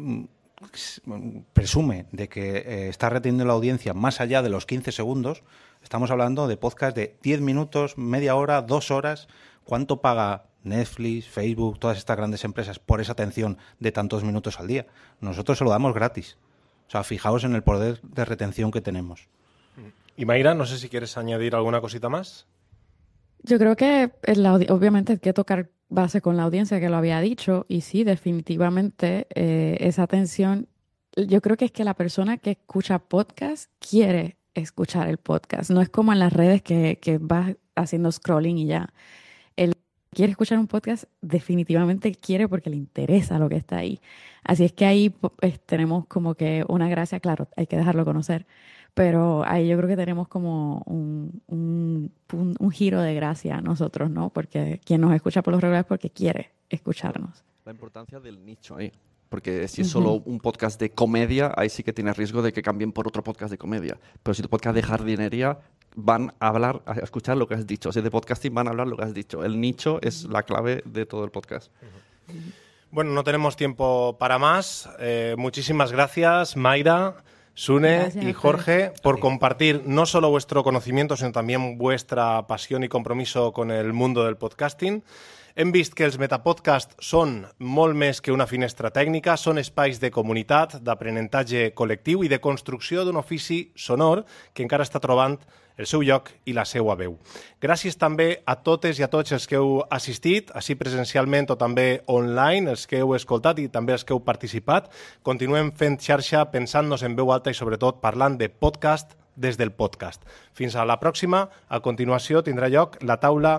presume de que está reteniendo la audiencia más allá de los 15 segundos, estamos hablando de podcast de 10 minutos, media hora, 2 horas. ¿Cuánto paga Netflix, Facebook, todas estas grandes empresas por esa atención de tantos minutos al día? Nosotros se lo damos gratis. O sea, fijaos en el poder de retención que tenemos. Y Mayra, no sé si quieres añadir alguna cosita más. Yo creo que obviamente hay que tocar base con la audiencia que lo había dicho y sí, definitivamente esa atención, yo creo que es que la persona que escucha podcast quiere escuchar el podcast. No es como en las redes que vas haciendo scrolling y ya. El quiere escuchar un podcast, definitivamente quiere porque le interesa lo que está ahí. Así es que ahí tenemos como que una gracia, claro, hay que dejarlo conocer, pero ahí yo creo que tenemos como un giro de gracia nosotros, ¿no? Porque quien nos escucha por los regulares es porque quiere escucharnos. La importancia del nicho ahí. Porque si es solo un podcast de comedia, ahí sí que tienes riesgo de que cambien por otro podcast de comedia. Pero si tu podcast de jardinería, van a escuchar lo que has dicho. Si es de podcasting, van a hablar lo que has dicho. El nicho es la clave de todo el podcast. Bueno, no tenemos tiempo para más. Muchísimas gracias, Mayra, Sune y Jorge, por compartir no solo vuestro conocimiento, sino también vuestra pasión y compromiso con el mundo del podcasting. Hem vist que els metapodcasts són molt més que una finestra tècnica, són espais de comunitat, d'aprenentatge col·lectiu i de construcció d'un ofici sonor que encara està trobant el seu lloc i la seva veu. Gràcies també a totes i a tots els que heu assistit, així presencialment o també online, els que heu escoltat i també els que heu participat. Continuem fent xarxa pensant-nos en veu alta i sobretot parlant de podcast des del podcast. Fins a la pròxima. A continuació tindrà lloc la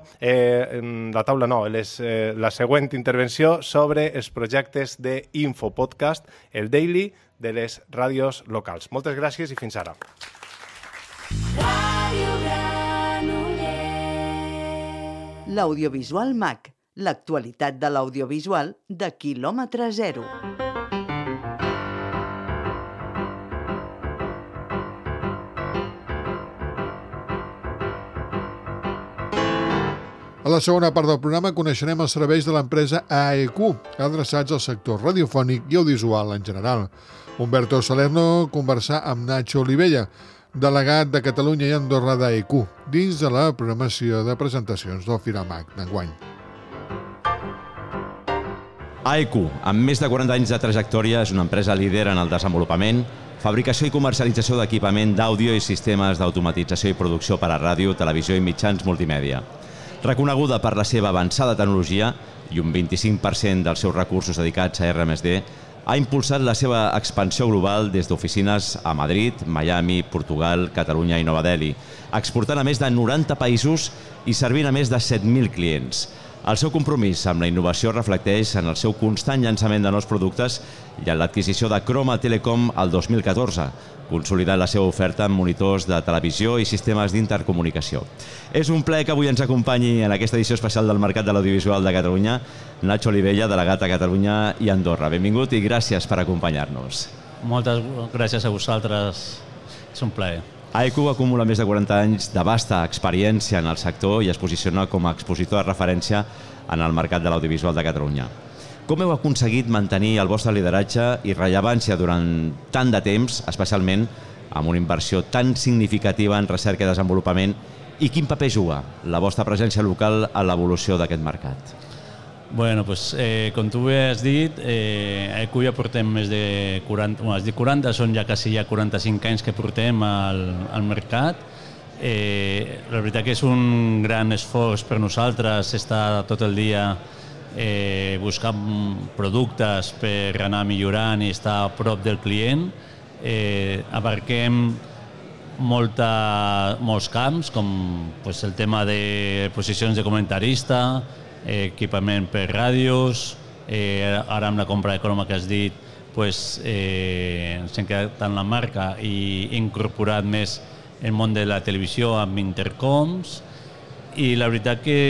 següent intervenció sobre els projectes d'Infopodcast, el Daily de les ràdios locals. Moltes gràcies i fins ara. L'Audiovisual MAC, l'actualitat de l'audiovisual de quilòmetre zero. A la segona part del programa coneixerem els serveis de l'empresa AEQ, adreçats al sector radiofònic i audiovisual en general. Humberto Salerno conversà amb Nacho Olivella, delegat de Catalunya i Andorra d'AEQ, dins de la programació de presentacions del Firamac d'enguany. AEQ, amb més de 40 anys de trajectòria, és una empresa líder en el desenvolupament, fabricació i comercialització d'equipament d'àudio i sistemes d'automatització i producció per a ràdio, televisió i mitjans multimèdia. Reconeguda per la seva avançada tecnologia i un 25% dels seus recursos dedicats a R+D, ha impulsat la seva expansió global des d'oficines a Madrid, Miami, Portugal, Catalunya i Nova Delhi, exportant a més de 90 països i servint a més de 7.000 clients. El seu compromís amb la innovació reflecteix en el seu constant llançament de nous productes i en l'adquisició de Croma Telecom el 2014, consolidant la seva oferta en monitors de televisió i sistemes d'intercomunicació. És un plaer que avui ens acompanyi en aquesta edició especial del Mercat de l'Audiovisual de Catalunya Nacho Olivella, delegat a Catalunya i Andorra. Benvingut i gràcies per acompanyar-nos. Moltes gràcies a vosaltres. És un plaer. AECU acumula més de 40 anys de vasta experiència en el sector i es posiciona com a expositor de referència en el mercat de l'audiovisual de Catalunya. Com heu aconseguit mantenir el vostre lideratge i rellevància durant tant de temps, especialment amb una inversió tan significativa en recerca i desenvolupament, i quin paper juga la vostra presència local a l'evolució d'aquest mercat? Bueno, pues, com tu bé has dit, a AECU ja portem més de 40, bueno, has dit 40, són ja quasi 45 anys que portem al mercat. La veritat que és un gran esforç per nosaltres estar tot el dia buscant productes per anar millorant i estar a prop del client. Abarquem molts camps, com pues, el tema de posicions de comentarista, equipament per ràdios, ara amb la compra de Croma que has dit, pues, ens hem quedat en la marca i incorporat més el món de la televisió amb intercoms, i la veritat que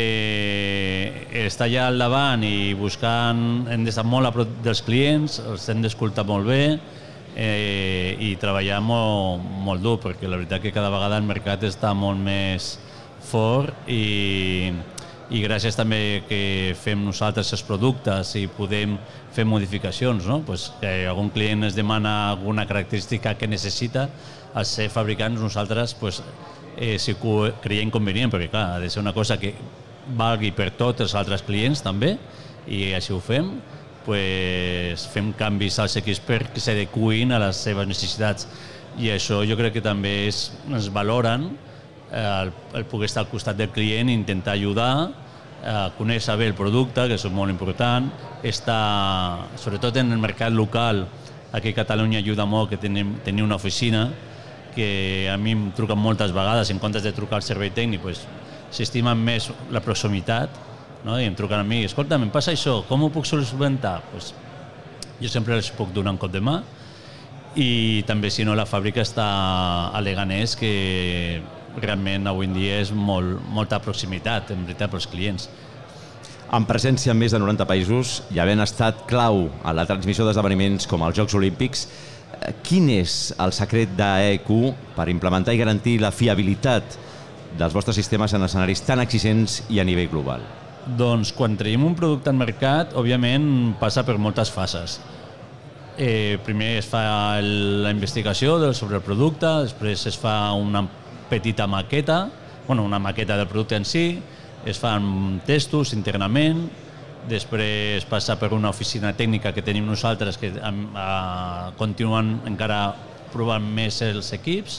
estar allà al davant i buscant, hem d'estar molt a prop dels clients, els hem d'escoltar molt bé i treballar molt dur, perquè la veritat que cada vegada el mercat està molt més fort i gràcies també que fem nosaltres els productes i podem fer modificacions, no? Pues que algun client es demana alguna característica que necessita, al ser fabricants nosaltres pues, sí que ho creiem convenient, perquè clar, ha de ser una cosa que valgui per tots els altres clients també, i així ho fem, pues, fem canvis als equips perquè s'adequin a les seves necessitats, i això jo crec que també es valoren el poder estar al costat del client i intentar ajudar a conèixer bé el producte, que és molt important, estar, sobretot en el mercat local, aquí a Catalunya ajuda molt que tenir una oficina, que a mi em truquen moltes vegades, en comptes de trucar al servei tècnic, pues, s'estimen més la proximitat, no? I em truquen a mi, escolta, em passa això, com ho puc solucionar? Pues, jo sempre els puc donar un cop de mà, i també, si no, la fàbrica està a Leganés, que realment avui en dia és molta proximitat, en veritat, pels clients. Amb presència en més de 90 països i havent estat clau a la transmissió d'esdeveniments com els Jocs Olímpics, quin és el secret d'AECU per implementar i garantir la fiabilitat dels vostres sistemes en escenaris tan exigents i a nivell global? Doncs quan traiem un producte al mercat, òbviament passa per moltes fases. Primer es fa la investigació sobre el producte, després es fa una petita maqueta, una maqueta del producte en si, es fan testos internament, després passa per una oficina tècnica que tenim nosaltres que continuen encara provant més els equips,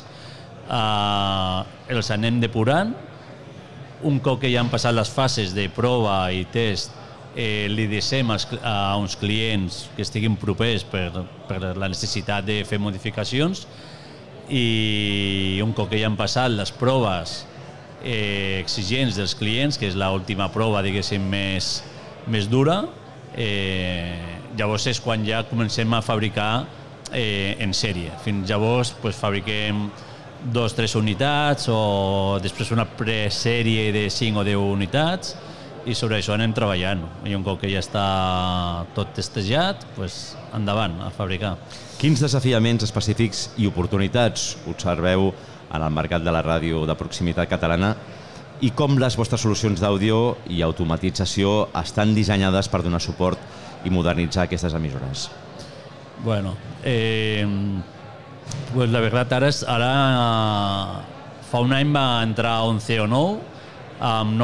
els anem depurant, un cop que ja han passat les fases de prova i test, li deixem a uns clients que estiguin propers per la necessitat de fer modificacions, i un cop que ja han passat les proves exigents dels clients, que és l'última prova, diguéssim, més dura, llavors és quan ja comencem a fabricar en sèrie. Fins llavors fabriquem 2 o 3 unitats o després una presèrie de 5 o 10 unitats, i sobre això anem treballant. I un cop que ja està tot testejat, endavant, a fabricar. Quins desafiaments específics i oportunitats observeu en el mercat de la ràdio de proximitat catalana i com les vostres solucions d'àudio i automatització estan dissenyades per donar suport i modernitzar aquestes emissores? Bueno, la veritat, ara fa un any va entrar un CEO nou amb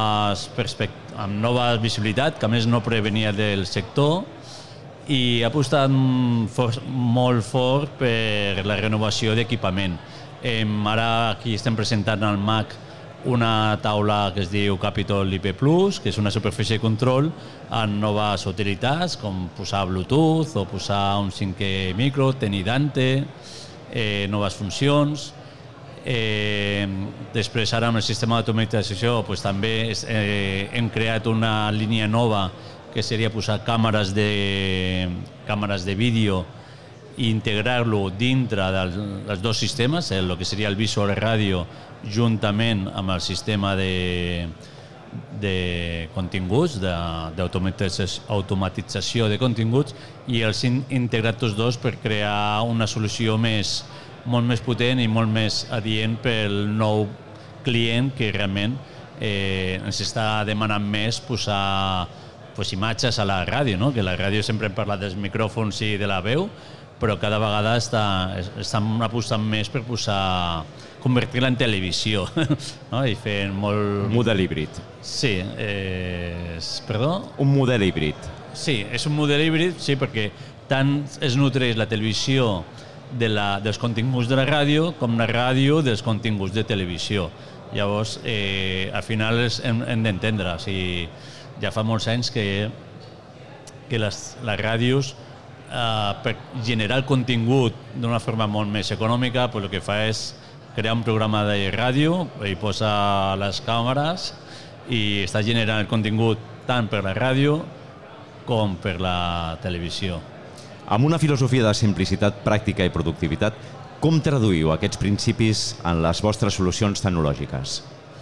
nova visibilitat, que a més no prevenia del sector, i ha apostat molt fort per la renovació d'equipament. Ara aquí estem presentant al MAC una taula que es diu Capitol IP+, que és una superfície de control amb noves utilitats, com posar Bluetooth o posar un 5è micro, tenir Dante, noves funcions. Després, ara amb el sistema d'automatització, també hem creat una línia nova que seria posar càmeres de vídeo i integrar-lo dintre dels dos sistemes, el que seria el Visual Radio juntament amb el sistema de continguts, d'automatització de continguts, i els hem integrat tots dos per crear una solució molt més potent i molt més adient pel nou client que realment ens està demanant més posar imatges a la ràdio, no? Que la ràdio sempre hem parlat dels micròfons i de la veu, però cada vegada estan apostant més per convertir-la en televisió, no? I fent molt... Un model híbrid. Sí, perdó? Un model híbrid. Sí, és un model híbrid, sí, perquè tant es nutreix la televisió dels continguts de la ràdio com la ràdio dels continguts de televisió. Llavors, al final hem d'entendre, ja fa molts anys que les ràdios, per generar el contingut d'una forma molt més econòmica, el que fa és crear un programa de ràdio, hi posa les càmeres i està generant el contingut tant per la ràdio com per la televisió. Amb una filosofia de simplicitat, pràctica i productivitat, com traduïu aquests principis en les vostres solucions tecnològiques?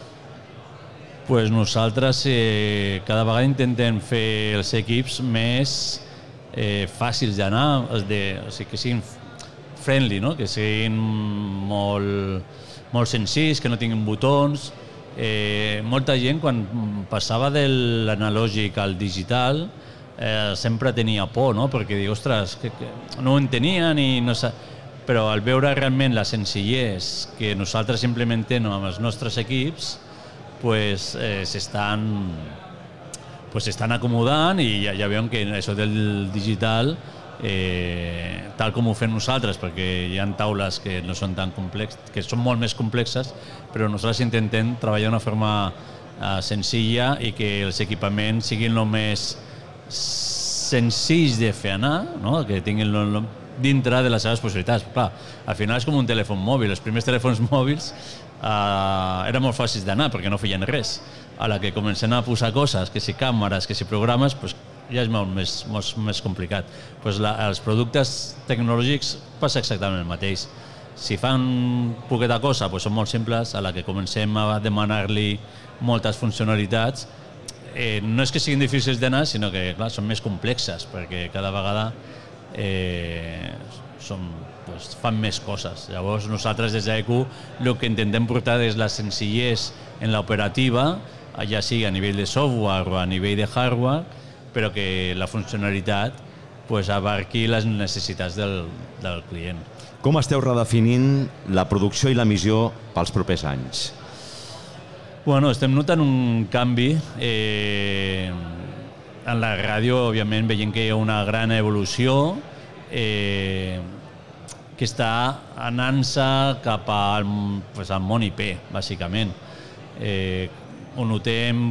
Nosaltres cada vegada intentem fer els equips més fàcils d'anar, o sigui, que siguin friendly, no? Que siguin molt senzills, que no tinguin botons. Molta gent, quan passava de l'analògic al digital, sempre tenia por, no? Perquè diu, ostres, no ho entenien i no sap... Però al veure realment la senzillesa que nosaltres implementem amb els nostres equips, s'estan acomodant i ja veuen que això del digital, tal com ho fem nosaltres, perquè hi ha taules que no són tan complexes, que són molt més complexes, però nosaltres intentem treballar d'una forma senzilla i que els equipaments siguin el més senzills de fer anar, no? Que tinguin dintre de les seves possibilitats. Clar, al final és com un telèfon mòbil. Els primers telèfons mòbils eren molt fàcils d'anar perquè no feien res. A la que comencem a posar coses, que si càmeres, que si programes, ja és molt més complicat. Els productes tecnològics passa exactament el mateix. Si fan poqueta cosa, són molt simples. A la que comencem a demanar-li moltes funcionalitats, no és que siguin difícils d'anar, sinó que clar, són més complexes, perquè cada vegada fan més coses. Llavors nosaltres des d'ECU el que intentem portar és la senzillesa en l'operativa, ja sigui a nivell de software o a nivell de hardware, però que la funcionalitat abarqui les necessitats del client. Com esteu redefinint la producció i la missió pels propers anys? Estem notant un canvi. En la ràdio, òbviament, veiem que hi ha una gran evolució que està anant-se cap al món IP, bàsicament. Ho notem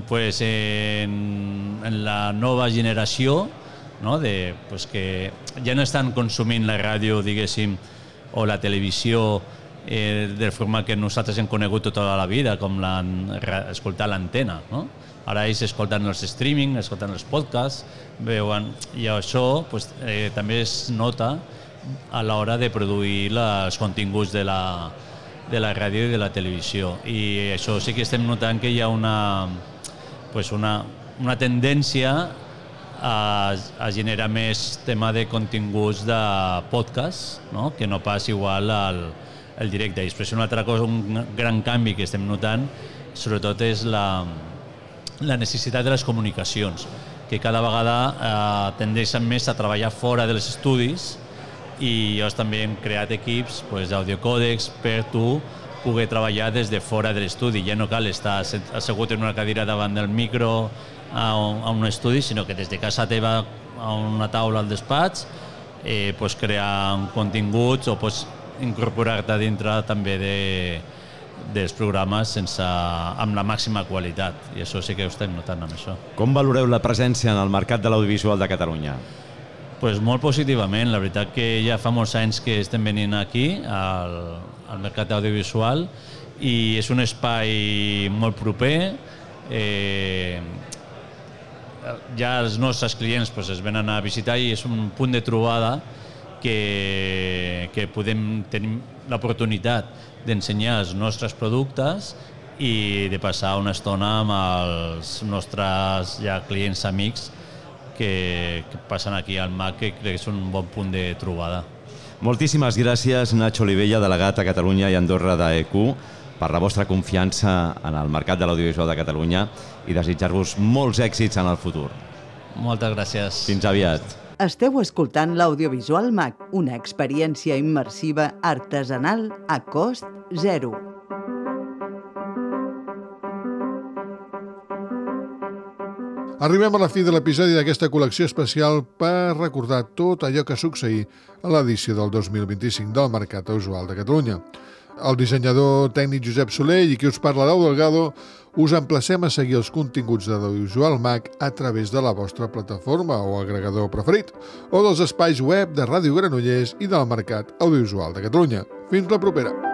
en la nova generació, que ja no estan consumint la ràdio, diguéssim, o la televisió del format que nosaltres hem conegut tota la vida, com escoltar l'antena, no? Ara ells escolten els streaming, escolten els podcasts, veuen, i això també es nota a l'hora de produir els continguts de la ràdio i de la televisió. I això sí que estem notant que hi ha una tendència a generar més tema de continguts de podcast, no? Que no pas igual al directe. I després un gran canvi que estem notant, sobretot és la necessitat de les comunicacions, que cada vegada tendeixen més a treballar fora dels estudis, i llavors també hem creat equips d'audiocòdecs per tu poder treballar des de fora de l'estudi. Ja no cal estar assegut en una cadira davant del micro a un estudi, sinó que des de casa teva a una taula al despatx pots crear continguts o pots incorporar-te dintre també dels programes amb la màxima qualitat, i això sí que ho estem notant amb això. Com valoreu la presència en el mercat de l'audiovisual de Catalunya? Molt positivament. La veritat que ja fa molts anys que estem venint aquí, a al mercat audiovisual i és un espai molt proper. Ja els nostres clients es venen a visitar i és un punt de trobada que podem tenir l'oportunitat d'ensenyar els nostres productes i de passar una estona amb els nostres clients amics que passen aquí al MAC, que crec que és un bon punt de trobada. Moltíssimes gràcies, Nacho Olivella, delegat a Catalunya i Andorra d'AEQ, per la vostra confiança en el mercat de l'audiovisual de Catalunya i desitjar-vos molts èxits en el futur. Moltes gràcies. Fins aviat. Esteu escoltant l'Audiovisual MAC, una experiència immersiva artesanal a cost zero. Arribem a la fi de l'episodi d'aquesta col·lecció especial per recordar tot allò que succeí a l'edició del 2025 del Mercat Audiovisual de Catalunya. El dissenyador tècnic Josep Soler i qui us parla, Lau Delgado, us emplacem a seguir els continguts de l'Audiovisual MAC a través de la vostra plataforma o agregador preferit o dels espais web de Ràdio Granollers i del Mercat Audiovisual de Catalunya. Fins la propera!